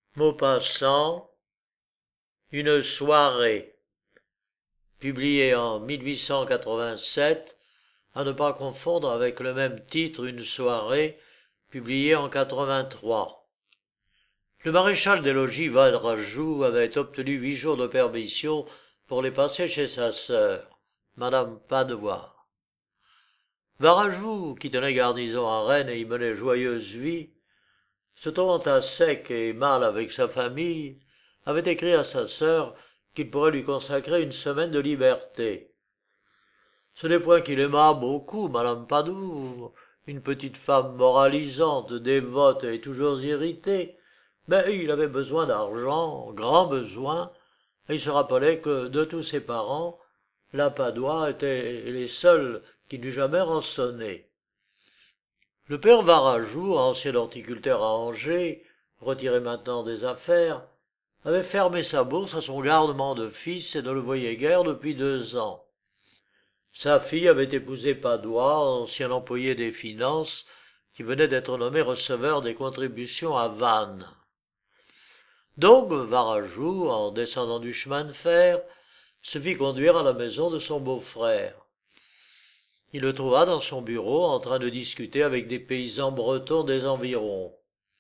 Maupassant, une soirée, publié en 1887, à ne pas confondre avec le même titre Une soirée, publié en 83. Le maréchal des logis Varajou avait obtenu 8 jours de permission pour les passer chez sa sœur, Madame Padoie. Varajou, qui tenait garnison à Rennes et y menait joyeuse vie, se trouvant à sec et mal avec sa famille, avait écrit à sa sœur qu'il pourrait lui consacrer une semaine de liberté. Ce n'est point qu'il aimât beaucoup Madame Padoue, une petite femme moralisante, dévote et toujours irritée, mais il avait besoin d'argent, grand besoin, et il se rappelait que, de tous ses parents, la Padoie était les seuls qui n'eût jamais rançonné. Le père Varajou, ancien horticulteur à Angers, retiré maintenant des affaires, avait fermé sa bourse à son gardement de fils et ne le voyait guère depuis 2 ans. Sa fille avait épousé Padoie, ancien employé des finances, qui venait d'être nommé receveur des contributions à Vannes. Donc Varajou, en descendant du chemin de fer, se fit conduire à la maison de son beau-frère. Il le trouva dans son bureau en train de discuter avec des paysans bretons des environs.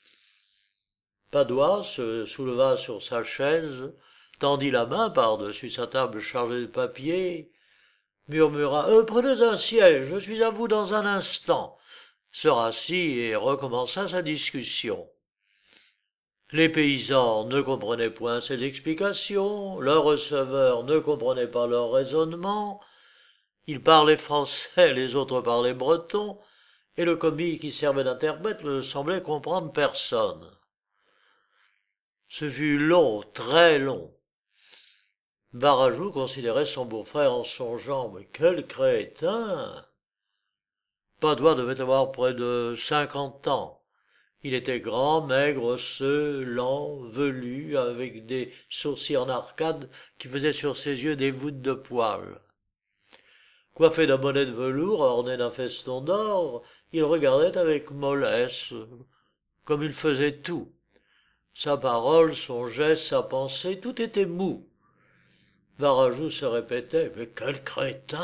Padoie se souleva sur sa chaise, tendit la main par-dessus sa table chargée de papiers, murmura « Prenez un siège, je suis à vous dans un instant », se rassit et recommença sa discussion. Les paysans ne comprenaient point ses explications, leur receveur ne comprenait pas leur raisonnement, ils parlaient français, les autres parlaient breton, et le commis qui servait d'interprète ne semblait comprendre personne. Ce fut long, très long. Varajou considérait son beau-frère en songeant « Mais quel crétin !» Padoie devait avoir près de 50 ans. Il était grand, maigre, osseux, lent, velu, avec des sourcils en arcade qui faisaient sur ses yeux des voûtes de poils. Coiffé d'un bonnet de velours orné d'un feston d'or, il regardait avec mollesse, comme il faisait tout. Sa parole, son geste, sa pensée, tout était mou. Varajou se répétait « Mais quel crétin !»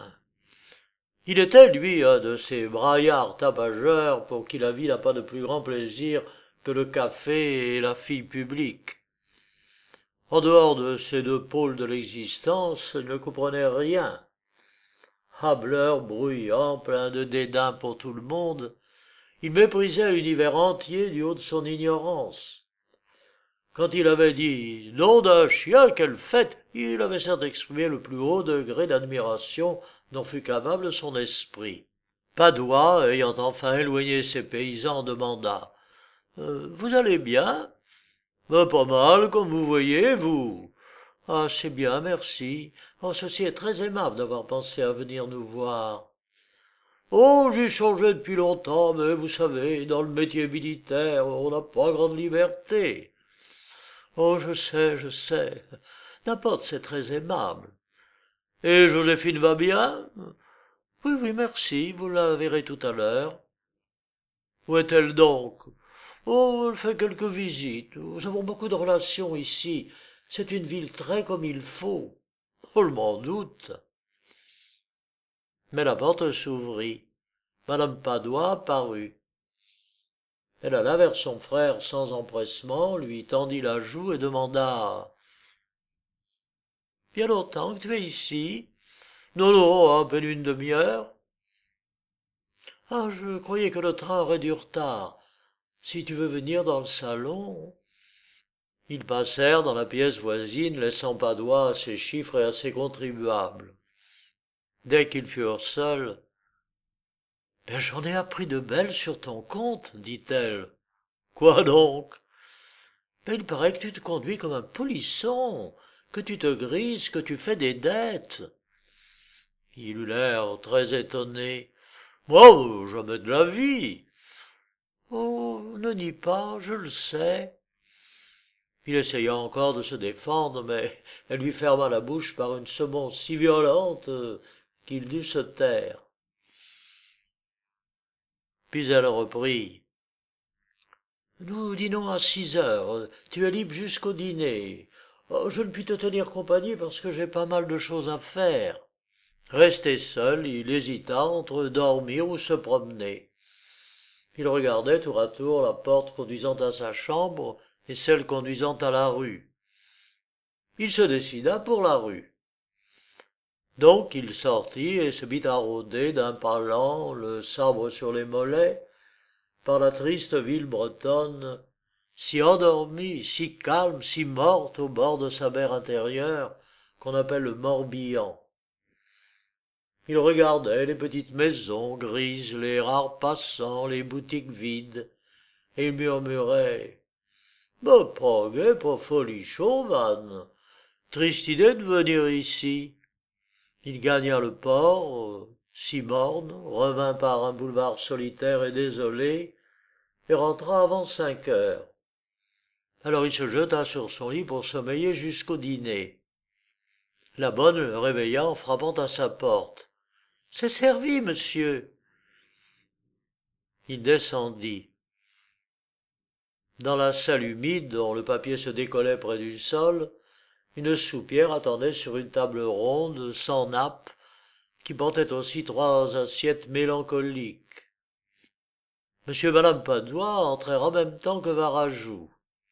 Il était, lui, un de ces braillards tapageurs pour qui la vie n'a pas de plus grand plaisir que le café et la fille publique. En dehors de ces 2 pôles de l'existence, il ne comprenait rien. Hâbleur, bruyant, plein de dédain pour tout le monde, il méprisait l'univers entier du haut de son ignorance. Quand il avait dit « Nom d'un chien, quelle fête !» il avait certes exprimé le plus haut degré d'admiration dont fut capable son esprit. Padoie, ayant enfin éloigné ses paysans, demanda « Vous allez bien ?»« Pas mal, comme vous voyez, vous. »« Ah, c'est bien, merci. Oh, ceci est très aimable d'avoir pensé à venir nous voir. »« Oh, j'ai changé depuis longtemps, mais vous savez, dans le métier militaire, on n'a pas grande liberté. »« Oh, je sais. N'importe, c'est très aimable. »« Et Joséphine va bien ?»« Oui, merci, vous la verrez tout à l'heure. »« Où est-elle donc ?»« Oh, elle fait quelques visites. Nous avons beaucoup de relations ici. C'est une ville très comme il faut. »« Oh, je m'en doute. » Mais la porte s'ouvrit. Madame Padoie parut. Elle alla vers son frère sans empressement, lui tendit la joue et demanda « Bien longtemps que tu es ici ?»« Non, à peine une demi-heure. »« Ah, je croyais que le train aurait du retard. Si tu veux venir dans le salon... » Ils passèrent dans la pièce voisine, laissant Padoie à ses chiffres et à ses contribuables. Dès qu'ils furent seuls, « Ben, j'en ai appris de belles sur ton compte, dit-elle. »« Quoi donc ?»« Ben, il paraît que tu te conduis comme un polisson, que tu te grises, que tu fais des dettes. » Il eut l'air très étonné. « Moi, jamais de la vie. »« Oh, ne nie pas, je le sais. » Il essaya encore de se défendre, mais elle lui ferma la bouche par une semonce si violente qu'il dut se taire. Puis elle reprit. Nous dînons à 6 heures. Tu es libre jusqu'au dîner. Oh, je ne puis te tenir compagnie parce que j'ai pas mal de choses à faire. » Resté seul, il hésita entre dormir ou se promener. Il regardait tour à tour la porte conduisant à sa chambre et celle conduisant à la rue. Il se décida pour la rue. Donc il sortit et se mit à rôder d'un pas lent, le sabre sur les mollets, par la triste ville bretonne, si endormie, si calme, si morte au bord de sa mer intérieure, qu'on appelle le Morbihan. Il regardait les petites maisons grises, les rares passants, les boutiques vides, et il murmurait « Pas gai, pas folichon, Van. Triste idée de venir ici. » Il gagna le port, Simorne, revint par un boulevard solitaire et désolé, et rentra avant 5 heures. Alors il se jeta sur son lit pour sommeiller jusqu'au dîner. La bonne le réveilla en frappant à sa porte. « C'est servi, monsieur. » Il descendit. Dans la salle humide, dont le papier se décollait près du sol, une soupière attendait sur une table ronde, sans nappe, qui portait aussi 3 assiettes mélancoliques. Monsieur et madame Padoie entrèrent en même temps que Varajou.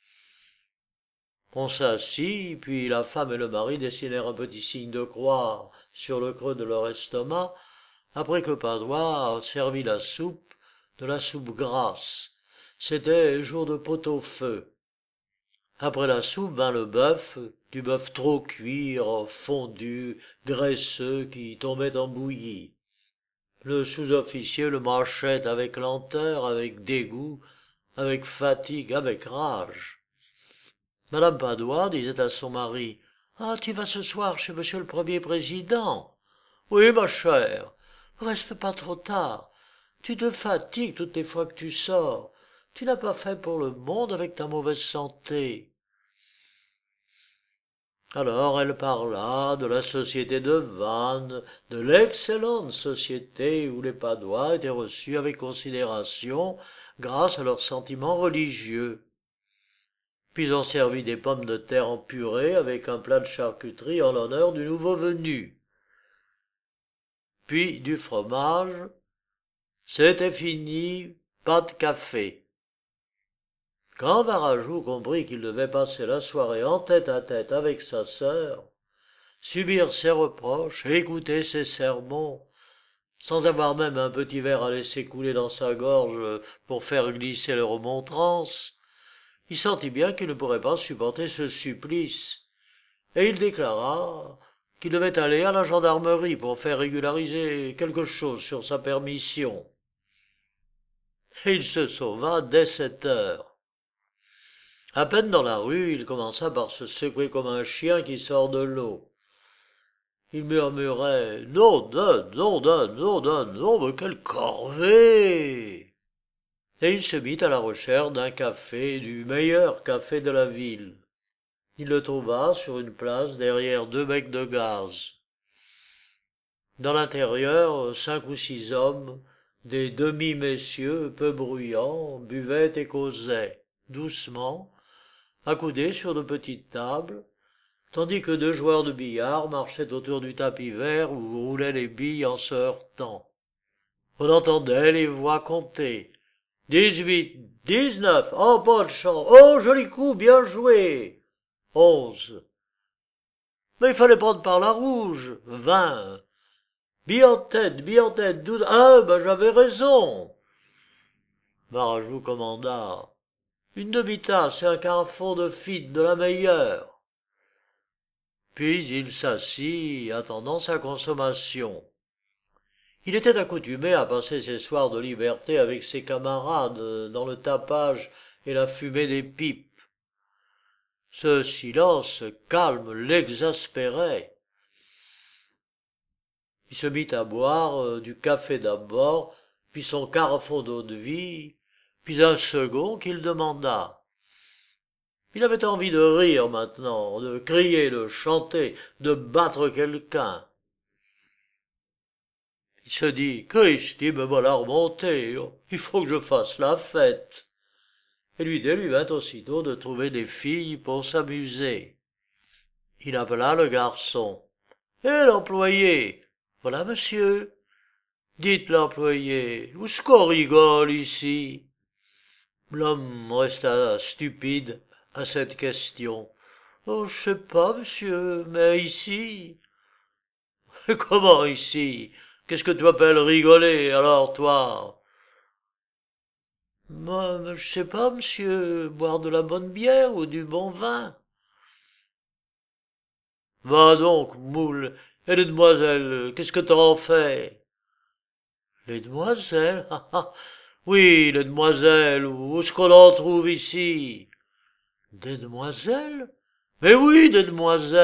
On s'assit, puis la femme et le mari dessinèrent un petit signe de croix sur le creux de leur estomac, après que Padoie servit la soupe, de la soupe grasse. C'était jour de pot-au-feu. Après la soupe vint le bœuf, du bœuf trop cuit, fondu, graisseux, qui tombait en bouillie. Le sous-officier le mâchait avec lenteur, avec dégoût, avec fatigue, avec rage. Madame Padoie disait à son mari « Ah, tu vas ce soir chez monsieur le Premier Président. »« Oui, ma chère. »« Reste pas trop tard. Tu te fatigues toutes les fois que tu sors. Tu n'as pas fait pour le monde avec ta mauvaise santé. » Alors elle parla de la société de Vannes, de l'excellente société où les Padois étaient reçus avec considération grâce à leurs sentiments religieux. Puis on servit des pommes de terre en purée avec un plat de charcuterie en l'honneur du nouveau venu. Puis du fromage. C'était fini, pas de café. Quand Varajou comprit qu'il devait passer la soirée en tête-à-tête avec sa sœur, subir ses reproches, écouter ses sermons, sans avoir même un petit verre à laisser couler dans sa gorge pour faire glisser les remontrances, il sentit bien qu'il ne pourrait pas supporter ce supplice, et il déclara qu'il devait aller à la gendarmerie pour faire régulariser quelque chose sur sa permission. Et il se sauva dès 7 heures. À peine dans la rue, il commença par se secouer comme un chien qui sort de l'eau. Il murmurait « Nom d'un, mais quelle corvée !» Et il se mit à la recherche d'un café, du meilleur café de la ville. Il le trouva sur une place derrière 2 becs de gaz. Dans l'intérieur, 5 ou 6 hommes, des demi-messieurs peu bruyants, buvaient et causaient, doucement, accoudés sur de petites tables, tandis que 2 joueurs de billard marchaient autour du tapis vert où roulaient les billes en se heurtant. On entendait les voix compter. 18, 19, oh, bonne chance, oh, joli coup, bien joué. 11. Mais il fallait prendre par la rouge. 20. Bille en tête, 12. Ah, ben j'avais raison. Varajou commanda. Une demi-tasse et un carafon de fide de la meilleure. Puis il s'assit, attendant sa consommation. Il était accoutumé à passer ses soirs de liberté avec ses camarades dans le tapage et la fumée des pipes. Ce silence calme l'exaspérait. Il se mit à boire du café d'abord, puis son carafon d'eau-de-vie, puis un second qu'il demanda. Il avait envie de rire maintenant, de crier, de chanter, de battre quelqu'un. Il se dit « Christi, me voilà remonté, il faut que je fasse la fête. » et l'idée lui vint aussitôt de trouver des filles pour s'amuser. Il appela le garçon. « Eh, l'employé! Voilà, monsieur. Dites, l'employé, où est-ce qu'on rigole ici? » L'homme resta stupide à cette question. « Oh, je sais pas, monsieur, mais ici. »« Comment ici? Qu'est-ce que tu appelles rigoler, alors, toi? »« Moi, je sais pas, monsieur, boire de la bonne bière ou du bon vin. »« Va donc, moule, et les demoiselles, qu'est-ce que t'en fais? »« Les demoiselles? Ah, ah. Oui, les demoiselles, où est-ce qu'on en trouve ici? »« Des demoiselles? Mais oui, des demoiselles. »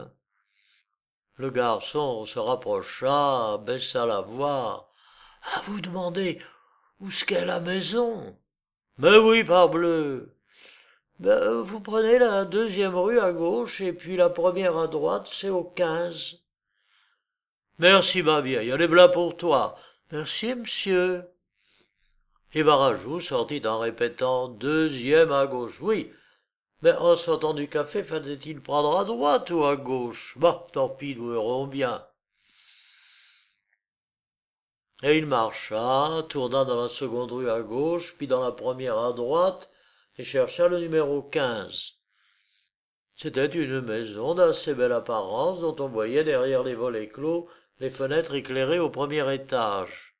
Le garçon se rapprocha, baissa la voix. « Ah, vous demandez où est-ce qu'est la maison? »« Mais oui, parbleu. Ben, vous prenez la 2e rue à gauche et puis la 1re à droite, c'est au 15. »« Merci, ma vieille, elle est v'là pour toi. »« Merci, monsieur. » Et Varajou sortit en répétant « 2e à gauche. » Oui, mais en sortant du café, fallait-il prendre à droite ou à gauche? Bon, tant pis, nous verrons bien. Et il marcha, tourna dans la 2e rue à gauche, puis dans la 1re à droite, et chercha le numéro 15. C'était une maison d'assez belle apparence, dont on voyait derrière les volets clos les fenêtres éclairées au 1er étage.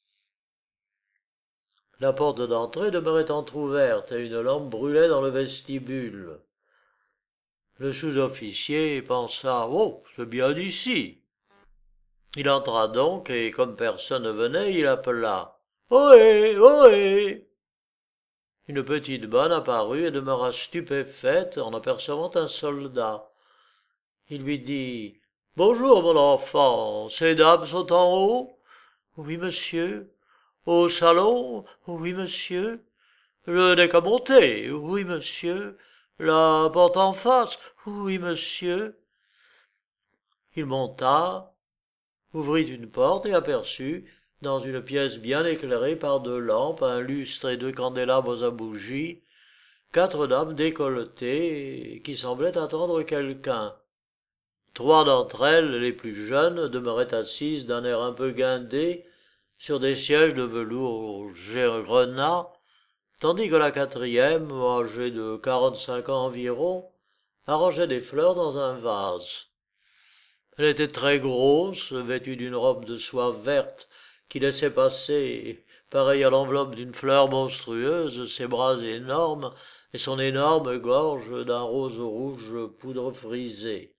La porte d'entrée demeurait entr'ouverte et une lampe brûlait dans le vestibule. Le sous-officier pensa « Oh, c'est bien ici !» Il entra donc, et comme personne ne venait, il appela « Ohé, ohé !» Une petite bonne apparut et demeura stupéfaite en apercevant un soldat. Il lui dit « Bonjour, mon enfant, ces dames sont en haut? »« Oui, monsieur. »« Au salon? »« Oui, monsieur. »« Je n'ai qu'à monter? »« Oui, monsieur. »« La porte en face? »« Oui, monsieur. » Il monta, ouvrit une porte et aperçut, dans une pièce bien éclairée par 2 lampes, un lustre et 2 candélabres à bougies, 4 dames décolletées qui semblaient attendre quelqu'un. 3 d'entre elles, les plus jeunes, demeuraient assises d'un air un peu guindé sur des sièges de velours grenat, tandis que la 4e, âgée de 45 ans environ, arrangeait des fleurs dans un vase. Elle était très grosse, vêtue d'une robe de soie verte qui laissait passer, pareille à l'enveloppe d'une fleur monstrueuse, ses bras énormes et son énorme gorge d'un rose rouge poudre frisée.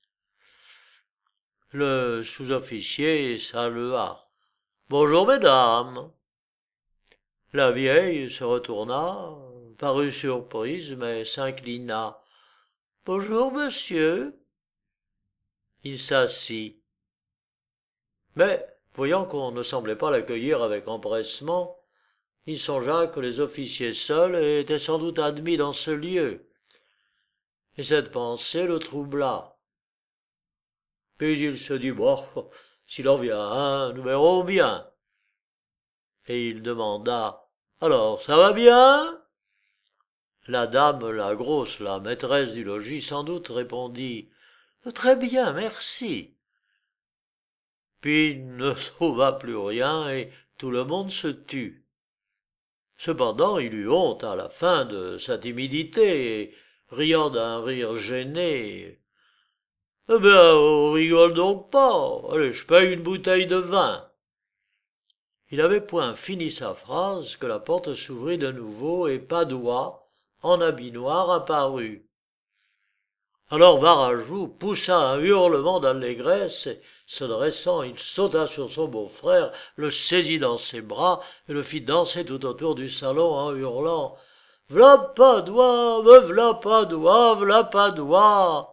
Le sous-officier salua. « Bonjour, mesdames. » La vieille se retourna, parut surprise, mais s'inclina. « Bonjour, monsieur. » Il s'assit. Mais, voyant qu'on ne semblait pas l'accueillir avec empressement, il songea que les officiers seuls étaient sans doute admis dans ce lieu, et cette pensée le troubla. Puis il se dit « Bon, s'il en vient un, nous verrons bien. » Et il demanda « Alors, ça va bien ?» La dame, la grosse, la maîtresse du logis, sans doute, répondit « Très bien, merci. » Puis il ne trouva plus rien et tout le monde se tut. Cependant, il eut honte à la fin de sa timidité et, riant d'un rire gêné, « Eh bien, on rigole donc pas. Allez, je paye une bouteille de vin. » Il avait point fini sa phrase que la porte s'ouvrit de nouveau et Padoie, en habit noir, apparut. Alors Varajou poussa un hurlement d'allégresse et, se dressant, il sauta sur son beau-frère, le saisit dans ses bras et le fit danser tout autour du salon en hurlant « V'là Padoie, me v'là Padoie, v'là Padoie !»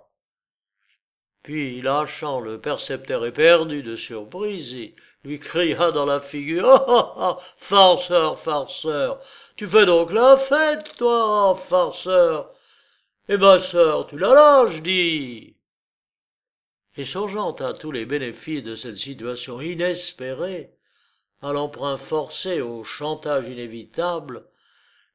Puis, lâchant le percepteur éperdu de surprise, il lui cria dans la figure « Ah, ah, ah, farceur, farceur, tu fais donc la fête, toi, farceur. Et ma sœur, tu la lâches, dis !» Et songeant à tous les bénéfices de cette situation inespérée, à l'emprunt forcé, au chantage inévitable,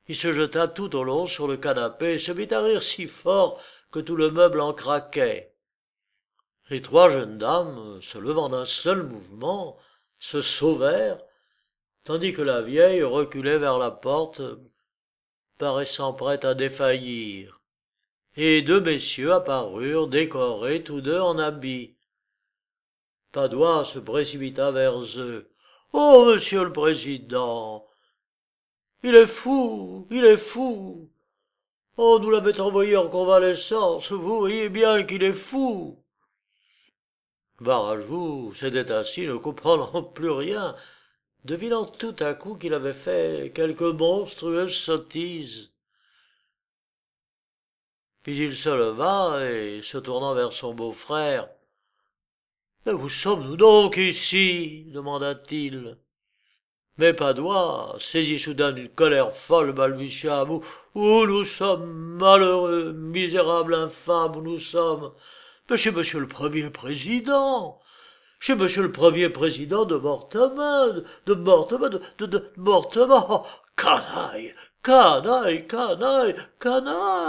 Il se jeta tout au long sur le canapé et se mit à rire si fort que tout le meuble en craquait. Les trois jeunes dames, se levant d'un seul mouvement, se sauvèrent, tandis que la vieille reculait vers la porte, paraissant prête à défaillir. Et deux messieurs apparurent, décorés tous deux en habits. Padoie se précipita vers eux. « Oh, monsieur le président! Il est fou! Il est fou! Oh, nous l'avait envoyé en convalescence, vous voyez bien qu'il est fou! » Varajou s'était assis, ne comprenant plus rien, devinant tout à coup qu'il avait fait quelque monstrueuse sottise. Puis il se leva et, se tournant vers son beau-frère, « Mais où sommes-nous donc ici ?» demanda-t-il. Mais Padoie, saisi soudain d'une colère folle, balbutia « Où nous sommes, malheureux, misérables, infâmes, où nous sommes. Mais chez monsieur le Premier Président, chez monsieur le Premier Président de Morteman, de Morteman. Oh, canaille, canaille, canaille, canaille !»